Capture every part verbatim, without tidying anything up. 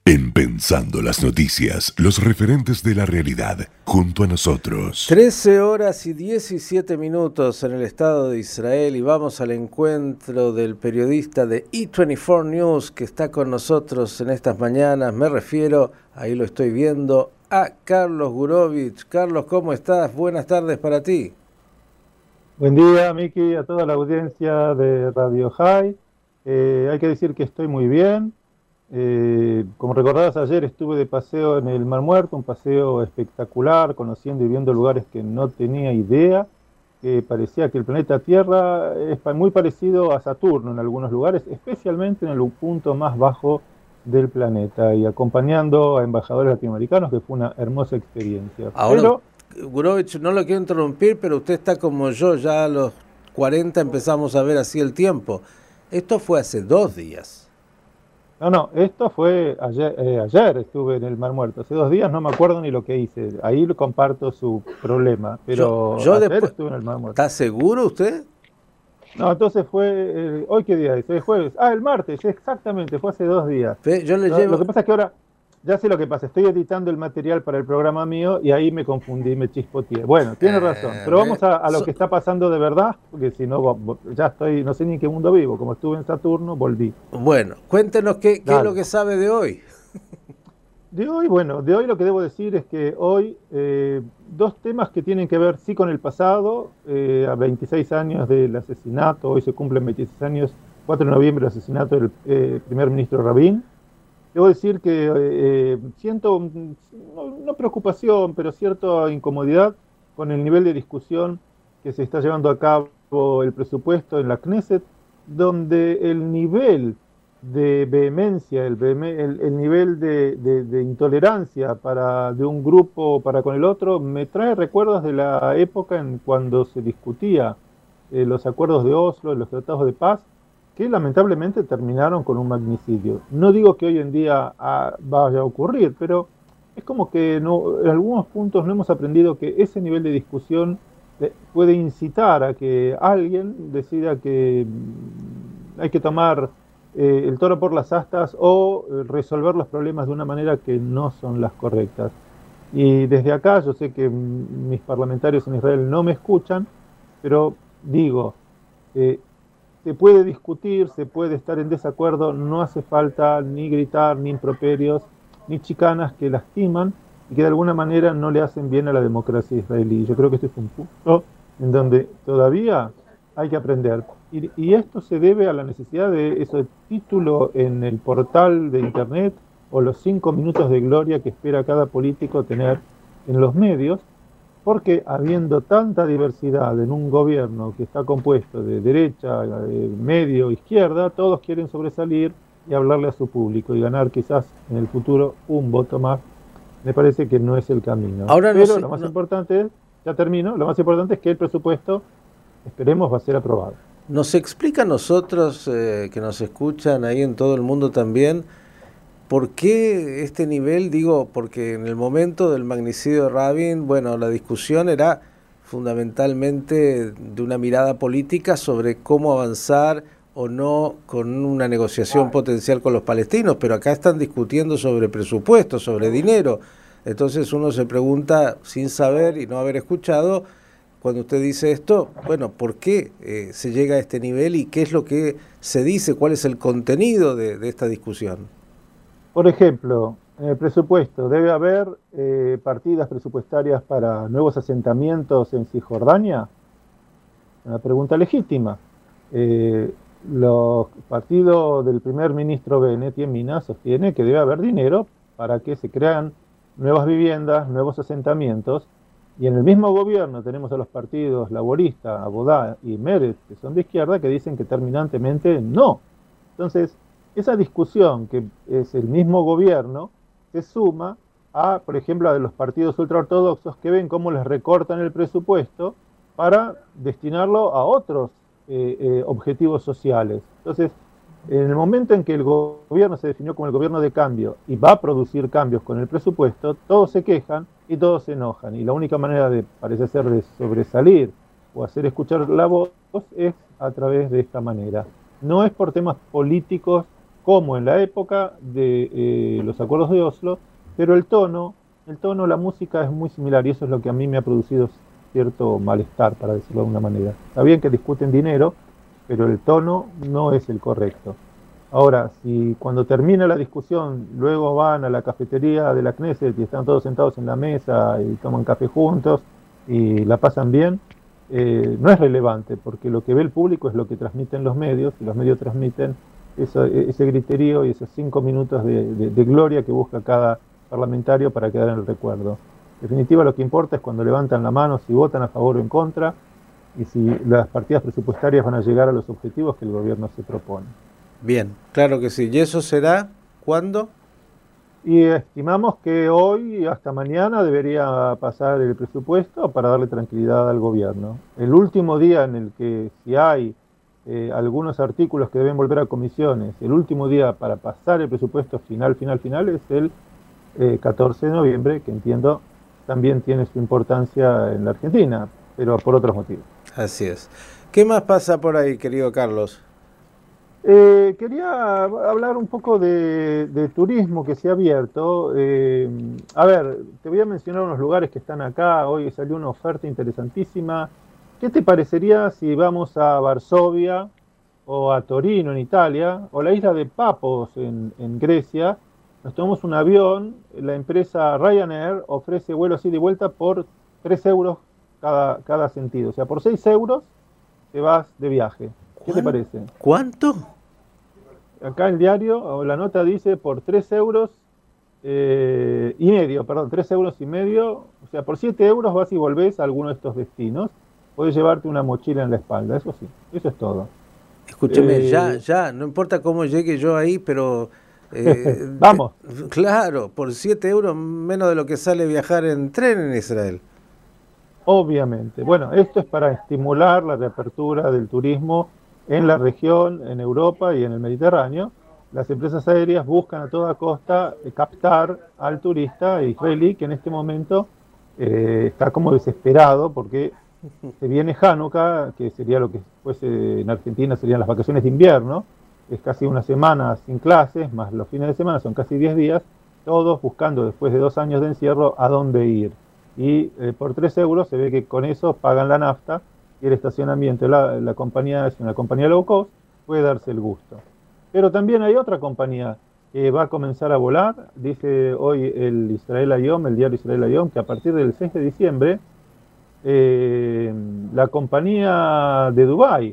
En Pensando las Noticias, los referentes de la realidad, junto a nosotros. trece horas y diecisiete minutos en el Estado de Israel y vamos al encuentro del periodista de E veinticuatro News que está con nosotros en estas mañanas. Me refiero, ahí lo estoy viendo, a Carlos Gurevich. Carlos, ¿cómo estás? Buenas tardes para ti. Buen día, Miki, a toda la audiencia de Radio High. Eh, hay que decir que estoy muy bien. Eh, como recordabas, ayer estuve de paseo en el Mar Muerto, un paseo espectacular, conociendo y viendo lugares que no tenía idea, que parecía que el planeta Tierra es muy parecido a Saturno en algunos lugares, especialmente en el punto más bajo del planeta, y acompañando a embajadores latinoamericanos, que fue una hermosa experiencia. Ahora, pero, Gurevich, no lo quiero interrumpir, pero usted está como yo, ya a los cuarenta empezamos a ver así el tiempo. Esto fue hace dos días. No, no, esto fue ayer, eh, ayer estuve en el Mar Muerto, hace dos días no me acuerdo ni lo que hice, ahí comparto su problema, pero yo, yo ayer después, estuve en el Mar Muerto. ¿Está seguro usted? No, entonces fue, eh, ¿hoy qué día es? ¿El jueves? Ah, el martes, exactamente, fue hace dos días. Yo le lo, llevo... lo que pasa es que ahora, ya sé lo que pasa, estoy editando el material para el programa mío y ahí me confundí, me chispoteé. Bueno, tiene razón, pero vamos a, a lo que está pasando de verdad, porque si no, ya estoy, no sé ni en qué mundo vivo, como estuve en Saturno, volví. Bueno, cuéntenos qué, qué es lo que sabe de hoy. De hoy, bueno, de hoy lo que debo decir es que hoy eh, dos temas que tienen que ver sí con el pasado, eh, a veintiséis años del asesinato, hoy se cumplen veintiséis años, cuatro de noviembre, el asesinato del eh, primer ministro Rabin. Debo decir que eh, siento, no, no preocupación, pero cierta incomodidad con el nivel de discusión que se está llevando a cabo el presupuesto en la Knesset, donde el nivel de vehemencia, el, el, el nivel de, de, de intolerancia para, de un grupo para con el otro, me trae recuerdos de la época en cuando se discutía eh, los acuerdos de Oslo, los tratados de paz, que lamentablemente terminaron con un magnicidio. No digo que hoy en día ah, vaya a ocurrir, pero es como que no, en algunos puntos no hemos aprendido que ese nivel de discusión puede incitar a que alguien decida que hay que tomar eh, el toro por las astas o eh, resolver los problemas de una manera que no son las correctas. Y desde acá, yo sé que mis parlamentarios en Israel no me escuchan, pero digo, eh, se puede discutir, se puede estar en desacuerdo, no hace falta ni gritar, ni improperios, ni chicanas que lastiman y que de alguna manera no le hacen bien a la democracia israelí. Yo creo que este es un punto en donde todavía hay que aprender. Y, y esto se debe a la necesidad de ese título en el portal de internet o los cinco minutos de gloria que espera cada político tener en los medios, porque habiendo tanta diversidad en un gobierno que está compuesto de derecha, de medio, izquierda, todos quieren sobresalir y hablarle a su público y ganar quizás en el futuro un voto más. Me parece que no es el camino. Ahora Pero no sé, lo más no. importante es, ya termino, lo más importante es que el presupuesto, esperemos, va a ser aprobado. Nos explica a nosotros, eh, que nos escuchan ahí en todo el mundo también, ¿por qué este nivel? Digo, porque en el momento del magnicidio de Rabin, bueno, la discusión era fundamentalmente de una mirada política sobre cómo avanzar o no con una negociación potencial con los palestinos, pero acá están discutiendo sobre presupuesto, sobre dinero. Entonces uno se pregunta, sin saber y no haber escuchado, cuando usted dice esto, bueno, ¿por qué eh, se llega a este nivel y qué es lo que se dice? ¿Cuál es el contenido de, de esta discusión? Por ejemplo, en el presupuesto debe haber eh, partidas presupuestarias para nuevos asentamientos en Cisjordania. Una pregunta legítima. Eh, los partidos del primer ministro Bennett y Emina sostiene que debe haber dinero para que se crean nuevas viviendas, nuevos asentamientos. Y en el mismo gobierno tenemos a los partidos laborista, Abodá y Meretz, que son de izquierda, que dicen que terminantemente no. Entonces, esa discusión, que es el mismo gobierno, se suma a, por ejemplo, a de los partidos ultraortodoxos que ven cómo les recortan el presupuesto para destinarlo a otros eh, eh, objetivos sociales. Entonces, en el momento en que el gobierno se definió como el gobierno de cambio y va a producir cambios con el presupuesto, todos se quejan y todos se enojan. Y la única manera de, parece ser, de sobresalir o hacer escuchar la voz es a través de esta manera. No es por temas políticos como en la época de eh, los acuerdos de Oslo, pero el tono, el tono, la música es muy similar y eso es lo que a mí me ha producido cierto malestar, para decirlo de alguna manera. Está bien que discuten dinero, pero el tono no es el correcto. Ahora, si cuando termina la discusión luego van a la cafetería de la Knesset y están todos sentados en la mesa y toman café juntos y la pasan bien, eh, no es relevante, porque lo que ve el público es lo que transmiten los medios, y los medios transmiten eso, ese griterío y esos cinco minutos de, de, de gloria que busca cada parlamentario para quedar en el recuerdo. En definitiva, lo que importa es cuando levantan la mano, si votan a favor o en contra, y si las partidas presupuestarias van a llegar a los objetivos que el gobierno se propone. Bien, claro que sí. ¿Y eso será cuándo? Y estimamos que hoy hasta mañana debería pasar el presupuesto para darle tranquilidad al gobierno. El último día en el que, si hay eh, algunos artículos que deben volver a comisiones, el último día para pasar el presupuesto final, final, final es el eh, catorce de noviembre, que entiendo también tiene su importancia en la Argentina, pero por otros motivos. Así es. ¿Qué más pasa por ahí, querido Carlos? Eh, quería hablar un poco de, de turismo que se ha abierto. Eh, a ver, te voy a mencionar unos lugares que están acá. Hoy salió una oferta interesantísima. ¿Qué te parecería si vamos a Varsovia o a Torino en Italia o la isla de Papos en, en Grecia? Nos tomamos un avión, la empresa Ryanair ofrece vuelos ida y vuelta por tres euros cada, cada sentido. O sea, por seis euros te vas de viaje. ¿Qué te parece? ¿Cuánto? Acá el diario, o la nota dice por tres euros eh, y medio, perdón, tres euros y medio, o sea, por siete euros vas y volvés a alguno de estos destinos. Podés llevarte una mochila en la espalda, eso sí, eso es todo. Escúcheme, Eh, ya, ya, no importa cómo llegue yo ahí, pero... Eh, Vamos. eh, claro, por siete euros menos de lo que sale viajar en tren en Israel. Obviamente. Bueno, esto es para estimular la reapertura del turismo en la región, en Europa y en el Mediterráneo. Las empresas aéreas buscan a toda costa eh, captar al turista israelí que en este momento eh, está como desesperado porque se viene Hanukkah, que sería lo que fuese en Argentina serían las vacaciones de invierno. Es casi una semana sin clases, más los fines de semana, son casi diez días, todos buscando después de dos años de encierro a dónde ir. Y eh, por tres euros se ve que con eso pagan la nafta y el estacionamiento. La, la compañía es una compañía low cost, puede darse el gusto. Pero también hay otra compañía que va a comenzar a volar, dice hoy el Israel Hayom, el diario Israel Hayom, que a partir del seis de diciembre eh, la compañía de Dubái,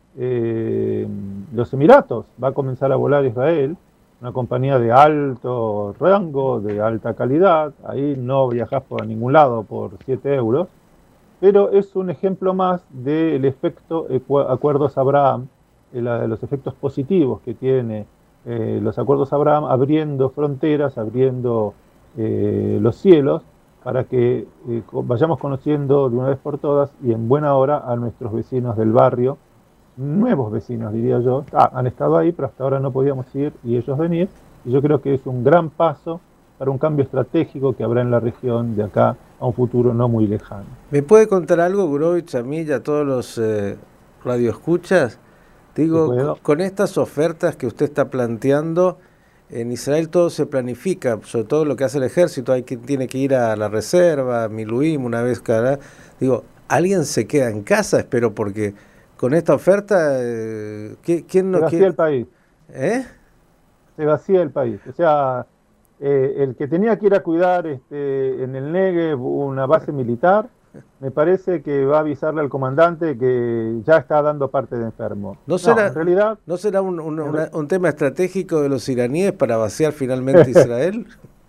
eh, los Emiratos, va a comenzar a volar a Israel, una compañía de alto rango, de alta calidad. Ahí no viajás por ningún lado por siete euros, pero es un ejemplo más del efecto Acuerdos Abraham, de los efectos positivos que tiene eh, los Acuerdos Abraham, abriendo fronteras, abriendo eh, los cielos, para que eh, vayamos conociendo de una vez por todas y en buena hora a nuestros vecinos del barrio, nuevos vecinos diría yo. Ah, han estado ahí, pero hasta ahora no podíamos ir y ellos venir, y yo creo que es un gran paso para un cambio estratégico que habrá en la región de acá a un futuro no muy lejano. ¿Me puede contar algo, Gurovich, a mí y a todos los eh, radioescuchas? Digo, con, con estas ofertas que usted está planteando, en Israel todo se planifica, sobre todo lo que hace el ejército, hay que tiene que ir a la reserva, a Miluim una vez cada... Digo, ¿alguien se queda en casa? Espero, porque con esta oferta, eh, ¿quién no quiere? Se vacía el país. ¿Eh? Se vacía el país. O sea, eh, el que tenía que ir a cuidar este, en el Negev una base militar, me parece que va a avisarle al comandante que ya está dando parte de enfermo. ¿No será, no, en realidad, ¿no será un, un, una, un tema estratégico de los iraníes para vaciar finalmente Israel?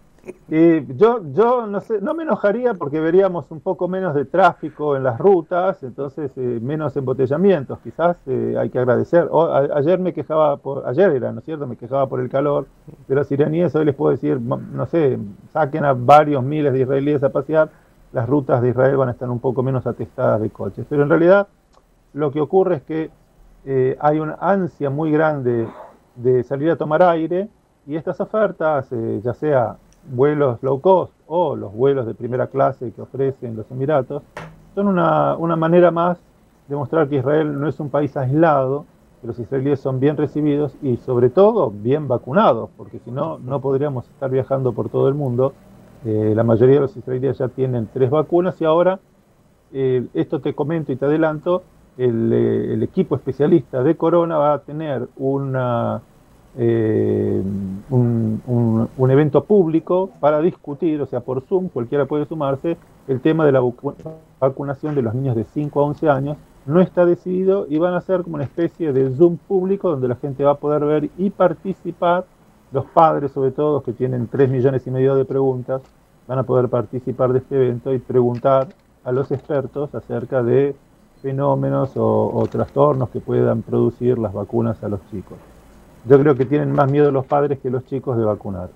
Y yo, yo no sé, no me enojaría porque veríamos un poco menos de tráfico en las rutas, entonces eh, menos embotellamientos, quizás eh, hay que agradecer. O, a, ayer me quejaba, por, ayer era, ¿no es cierto? Me quejaba por el calor de los iraníes, hoy les puedo decir, no sé, saquen a varios miles de israelíes a pasear, las rutas de Israel van a estar un poco menos atestadas de coches. Pero en realidad lo que ocurre es que eh, hay una ansia muy grande de salir a tomar aire y estas ofertas, eh, ya sea vuelos low cost o los vuelos de primera clase que ofrecen los Emiratos, son una, una manera más de mostrar que Israel no es un país aislado, que los israelíes son bien recibidos y sobre todo bien vacunados, porque si no, no podríamos estar viajando por todo el mundo. Eh, la mayoría de los israelíes ya tienen tres vacunas y ahora, eh, esto te comento y te adelanto, el, eh, el equipo especialista de Corona va a tener una, eh, un, un, un evento público para discutir, o sea, por Zoom, cualquiera puede sumarse, el tema de la vacunación de los niños de cinco a once años. No está decidido y van a ser como una especie de Zoom público donde la gente va a poder ver y participar. Los padres, sobre todo, que tienen tres millones y medio de preguntas, van a poder participar de este evento y preguntar a los expertos acerca de fenómenos o, o trastornos que puedan producir las vacunas a los chicos. Yo creo que tienen más miedo los padres que los chicos de vacunarse.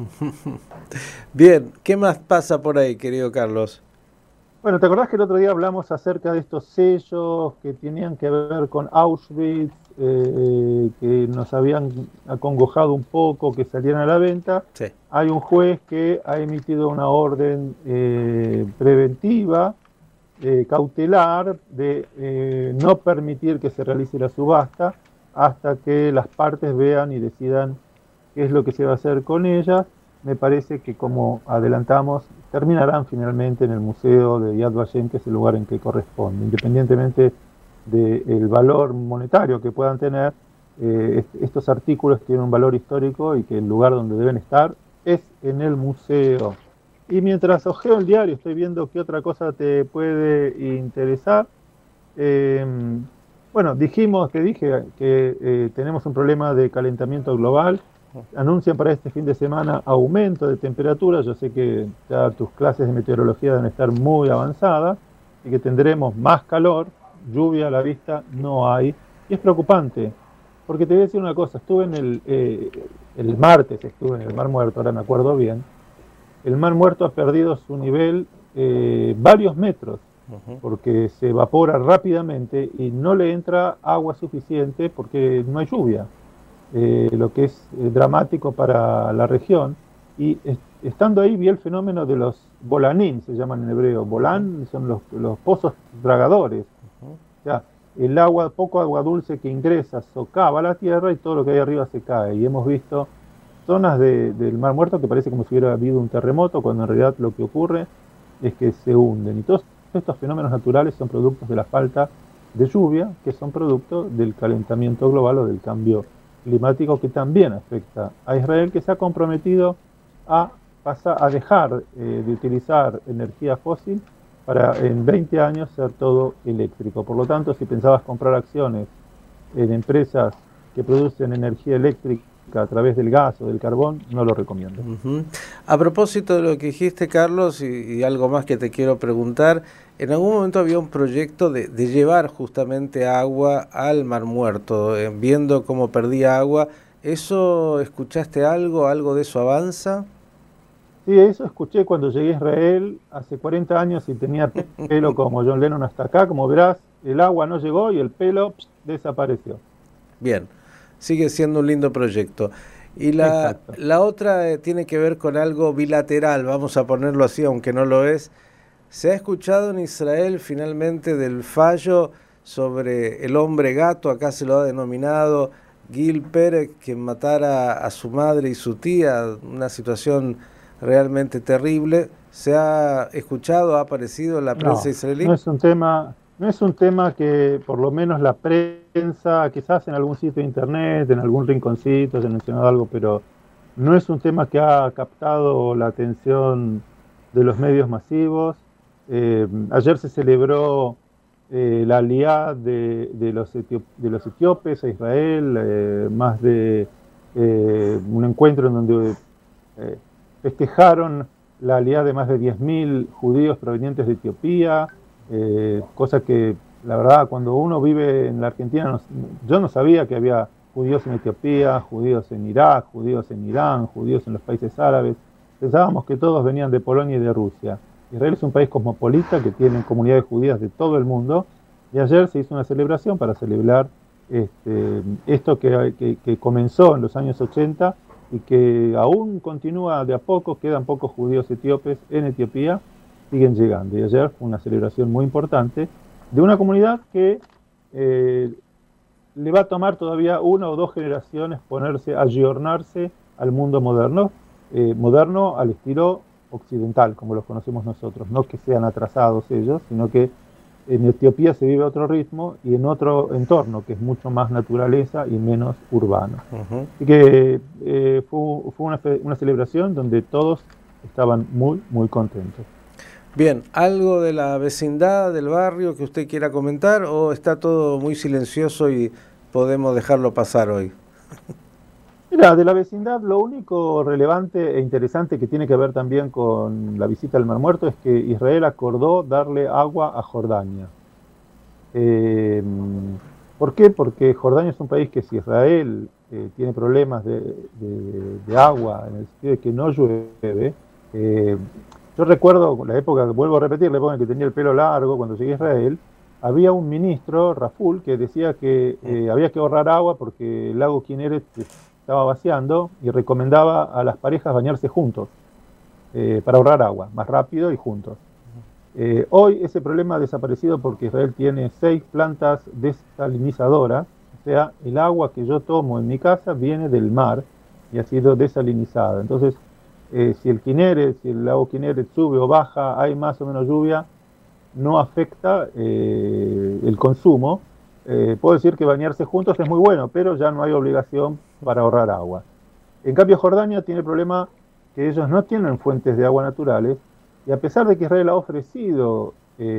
Bien, ¿qué más pasa por ahí, querido Carlos? Bueno, ¿te acordás que el otro día hablamos acerca de estos sellos que tenían que ver con Auschwitz, eh, que nos habían acongojado un poco, que salieran a la venta? Sí. Hay un juez que ha emitido una orden eh, preventiva, eh, cautelar, de eh, no permitir que se realice la subasta hasta que las partes vean y decidan qué es lo que se va a hacer con ellas. Me parece que, como adelantamos, terminarán finalmente en el Museo de Yad Vashem, que es el lugar en que corresponde. Independientemente del valor monetario que puedan tener, eh, estos artículos tienen un valor histórico y que el lugar donde deben estar es en el museo. Y mientras ojeo el diario, estoy viendo qué otra cosa te puede interesar. Eh, bueno, dijimos, te dije que eh, tenemos un problema de calentamiento global. Anuncian para este fin de semana aumento de temperatura. Yo sé que ya tus clases de meteorología deben estar muy avanzadas y que tendremos más calor, lluvia a la vista no hay. Y es preocupante, porque te voy a decir una cosa, estuve en el, eh, el martes, estuve en el Mar Muerto, ahora me acuerdo bien. El Mar Muerto ha perdido su nivel eh, varios metros, porque se evapora rápidamente y no le entra agua suficiente porque no hay lluvia. Eh, lo que es eh, dramático para la región. Y est estando ahí vi el fenómeno de los bolanín, se llaman en hebreo. Bolán son los, los pozos dragadores. Uh-huh. O sea, el agua, poco agua dulce que ingresa socava la tierra y todo lo que hay arriba se cae. Y hemos visto zonas de, del Mar Muerto que parece como si hubiera habido un terremoto, cuando en realidad lo que ocurre es que se hunden. Y todos estos fenómenos naturales son productos de la falta de lluvia, que son producto del calentamiento global o del cambio climático, que también afecta a Israel, que se ha comprometido a pasar a dejar eh, de utilizar energía fósil para en veinte años ser todo eléctrico. Por lo tanto, si pensabas comprar acciones en empresas que producen energía eléctrica a través del gas o del carbón, no lo recomiendo. Uh-huh. A propósito de lo que dijiste, Carlos, y, y algo más que te quiero preguntar, en algún momento había un proyecto de, de llevar justamente agua al Mar Muerto, eh, viendo cómo perdía agua. ¿Eso escuchaste algo? ¿Algo de eso avanza? Sí, eso escuché cuando llegué a Israel hace cuarenta años y tenía pelo como John Lennon hasta acá. Como verás, el agua no llegó y el pelo pss, desapareció. Bien, sigue siendo un lindo proyecto. Y la, la otra eh, tiene que ver con algo bilateral, vamos a ponerlo así, aunque no lo es. ¿Se ha escuchado en Israel finalmente del fallo sobre el hombre gato? Acá se lo ha denominado Gil Pérez, quien matara a su madre y su tía, una situación realmente terrible. ¿Se ha escuchado, ha aparecido en la prensa no, israelí? No es un tema, no es un tema que por lo menos la prensa, quizás en algún sitio de internet, en algún rinconcito se ha mencionado algo, pero no es un tema que ha captado la atención de los medios masivos. Eh, ayer se celebró eh, la aliá de, de, los de los etíopes a Israel, eh, más de eh, un encuentro en donde eh, festejaron la aliá de más de diez mil judíos provenientes de Etiopía, eh, cosa que la verdad cuando uno vive en la Argentina, no, yo no sabía que había judíos en Etiopía, judíos en Irak, judíos en Irán, judíos en los países árabes. Pensábamos que todos venían de Polonia y de Rusia. Israel es un país cosmopolita que tiene comunidades judías de todo el mundo, y ayer se hizo una celebración para celebrar este, esto que, que, que comenzó en los años ochenta y que aún continúa de a poco. Quedan pocos judíos etíopes en Etiopía, siguen llegando, y ayer fue una celebración muy importante de una comunidad que eh, le va a tomar todavía una o dos generaciones ponerse, ayornarse al mundo moderno, eh, moderno al estilo occidental, como los conocemos nosotros, no que sean atrasados ellos, sino que en Etiopía se vive a otro ritmo y en otro entorno, que es mucho más naturaleza y menos urbano. Uh-huh. Así que eh, fue, fue una, una celebración donde todos estaban muy, muy contentos. Bien, ¿algo de la vecindad, del barrio que usted quiera comentar o está todo muy silencioso y podemos dejarlo pasar hoy? Mira, de la vecindad lo único relevante e interesante que tiene que ver también con la visita al Mar Muerto es que Israel acordó darle agua a Jordania. Eh, ¿Por qué? Porque Jordania es un país que si Israel eh, tiene problemas de, de, de agua, en el sentido de que no llueve, eh, yo recuerdo la época, vuelvo a repetir, la época en que tenía el pelo largo, cuando llegué a Israel, había un ministro, Raful, que decía que eh, había que ahorrar agua porque el lago Kinneret estaba vaciando y recomendaba a las parejas bañarse juntos eh, para ahorrar agua, más rápido y juntos. Eh, hoy ese problema ha desaparecido porque Israel tiene seis plantas desalinizadoras, o sea, el agua que yo tomo en mi casa viene del mar y ha sido desalinizada. Entonces, eh, si el Kinneret, si el lago Kinneret sube o baja, hay más o menos lluvia, no afecta eh, el consumo. Eh, puedo decir que bañarse juntos es muy bueno, pero ya no hay obligación para ahorrar agua. En cambio, Jordania tiene el problema que ellos no tienen fuentes de agua naturales, y a pesar de que Israel ha ofrecido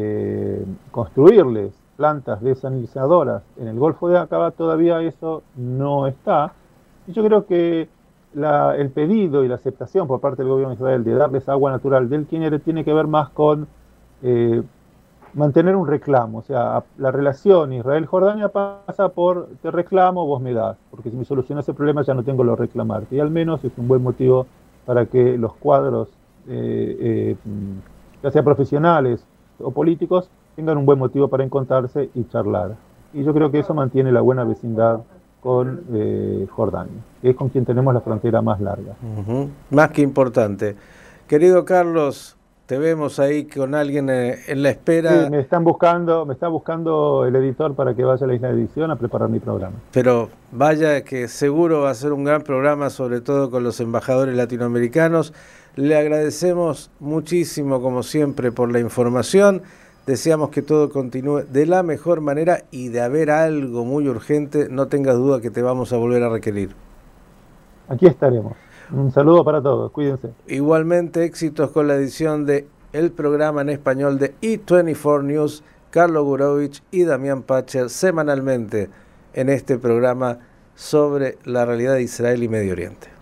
eh, construirles plantas desalinizadoras en el Golfo de Aqaba, todavía eso no está. Y yo creo que la, el pedido y la aceptación por parte del gobierno de Israel de darles agua natural del Kinneret tiene que ver más con eh, mantener un reclamo. O sea, la relación Israel-Jordania pasa por te reclamo, vos me das, porque si me solucionas ese problema ya no tengo lo reclamarte. Y al menos es un buen motivo para que los cuadros, eh, eh, ya sea profesionales o políticos, tengan un buen motivo para encontrarse y charlar. Y yo creo que eso mantiene la buena vecindad con eh, Jordania, que es con quien tenemos la frontera más larga. Uh-huh. Más que importante. Querido Carlos, te vemos ahí con alguien en la espera. Sí, me están buscando, me está buscando el editor para que vaya a la isla de edición a preparar mi programa. Pero vaya que seguro va a ser un gran programa, sobre todo con los embajadores latinoamericanos. Le agradecemos muchísimo, como siempre, por la información. Deseamos que todo continúe de la mejor manera y de haber algo muy urgente, no tengas duda que te vamos a volver a requerir. Aquí estaremos. Un saludo para todos, cuídense. Igualmente, éxitos con la edición de el programa en español de E veinticuatro News, Carlos Gurovich y Damián Pacher, semanalmente en este programa sobre la realidad de Israel y Medio Oriente.